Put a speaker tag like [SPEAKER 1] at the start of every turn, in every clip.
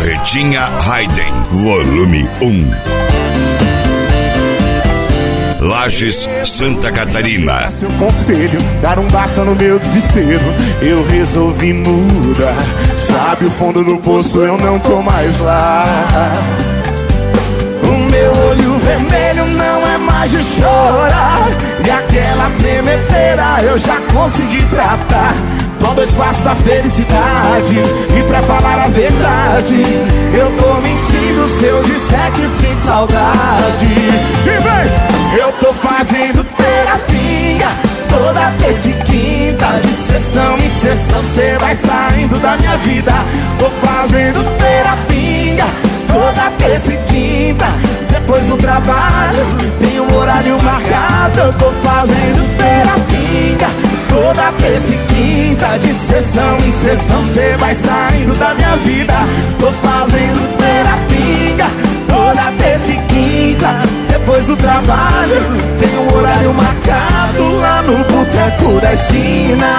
[SPEAKER 1] Carretinha Haydn, volume 1. Lages, Santa Catarina.
[SPEAKER 2] Seu conselho, dar um basta no meu desespero. Eu resolvi mudar. Sabe o fundo do poço, eu não tô mais lá. O meu olho vermelho não é mais de chorar. E aquela tremedeira eu já consegui tratar. Tô dois passos da felicidade. E pra falar a verdade, eu tô mentindo se eu disser que sinto saudade. E vem! Eu tô fazendo terapia toda terça e quinta. De sessão em sessão cê vai saindo da minha vida. Tô fazendo terapia toda terça e quinta. Depois do trabalho tem um horário marcado. Eu tô fazendo terapia toda terça e quinta. De sessão em sessão cê vai saindo da minha vida. Tô fazendo terapia toda terça e quinta. Depois do trabalho tem um horário marcado lá no boteco da esquina.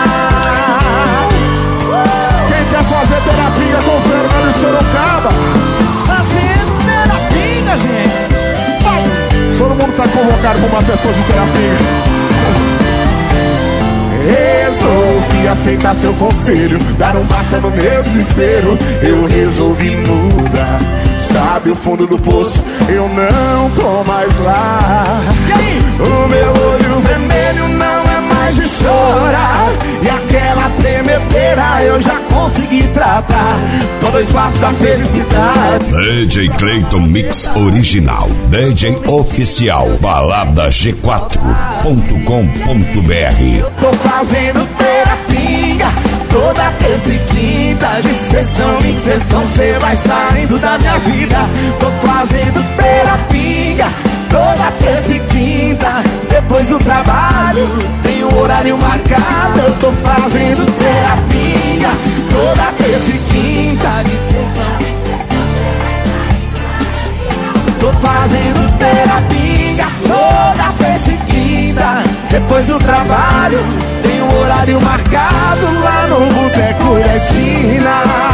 [SPEAKER 2] Quem quer fazer terapia com o Fernando e Sorocaba?
[SPEAKER 3] Fazendo terapia, gente.
[SPEAKER 2] Todo mundo tá convocado pra uma sessão de terapia. Resolvi aceitar seu conselho, dar um basta no meu desespero. Eu resolvi mudar. Sabe o fundo do poço, eu não tô mais lá.
[SPEAKER 3] E aí?
[SPEAKER 2] O meu olho vermelho não é mais de chorar. E aquela tremedeira eu já consegui tratar. Tô dois passos da felicidade.
[SPEAKER 1] DJ Clayton Mix Original, DJ Oficial, balada G4.com.br.
[SPEAKER 2] Tô fazendo terapia toda terça e quinta. De sessão em sessão cê vai saindo da minha vida. Tô fazendo terapia toda terça e quinta. Depois do trabalho tem um horário marcado. Eu tô fazendo terapia toda terça e quinta. De sessão em sessão tô fazendo terapia toda terça e quinta. Depois do trabalho tem um horário marcado lá no boteco da esquina.